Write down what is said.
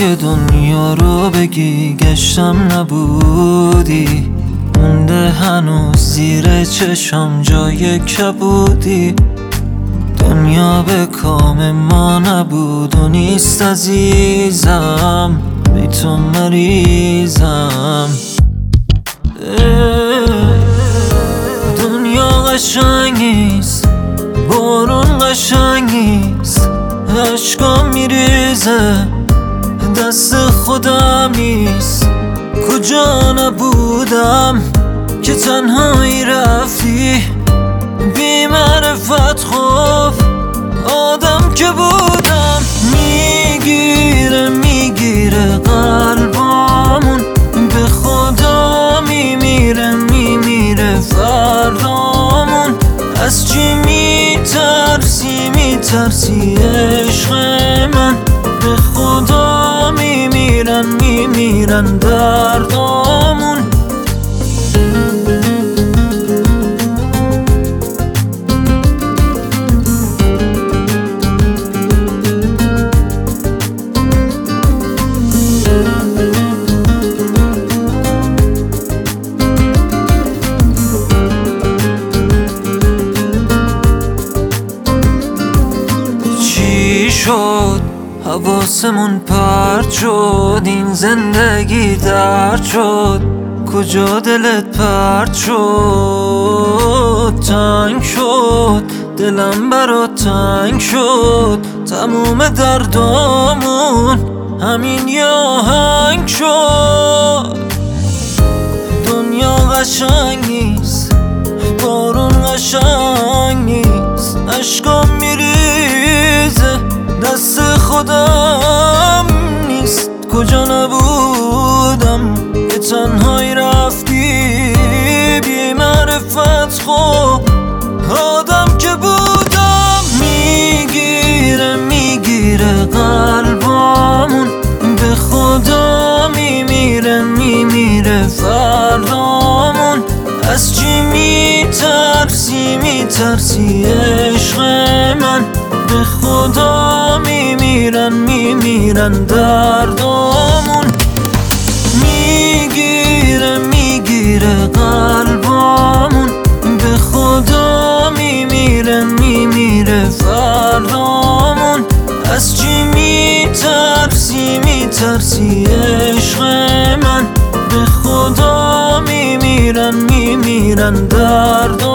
جای دنیا رو بگی گشتم نبودی، مونده هنوز زیر چشم جای کبودی. دنیا به کام ما نبود و نیست عزیزم، بی تو مریضم. دنیا قشنگ نیست، بارون قشنگ نیست، عشقام میریزه دست خودم نیست. کجا نبودم که تنهایی رفتی، بی معرفت خوف آدم که بودم. میگیره قلبامون، به خدا میمیره فردامون. از چی میترسی عشق من، به خدا میمیرن دردامون. شد حواسمون پرت شد، این زندگی درد شد. کجا دلت پرت شد؟ تنگ شد دلم برات، تنگ شد تموم دردامون همین یه آهنگ شد. دنیا قشنگ نیست، بارون قشنگ نیست، عشقام میریزه دست خودم نیست. کجا نبودم که تنهایی رفتی، بی معرفت خوب آدم که بودم. میگیره قلبامون، به خدا میمیره فردامون. از چی میترسی عشق من، به خدا میمیرن دردامون. میگیره قلبامون، به خدا میمیره فردامون. از چی میترسی عشق من، به خدا میمیرن دردامون.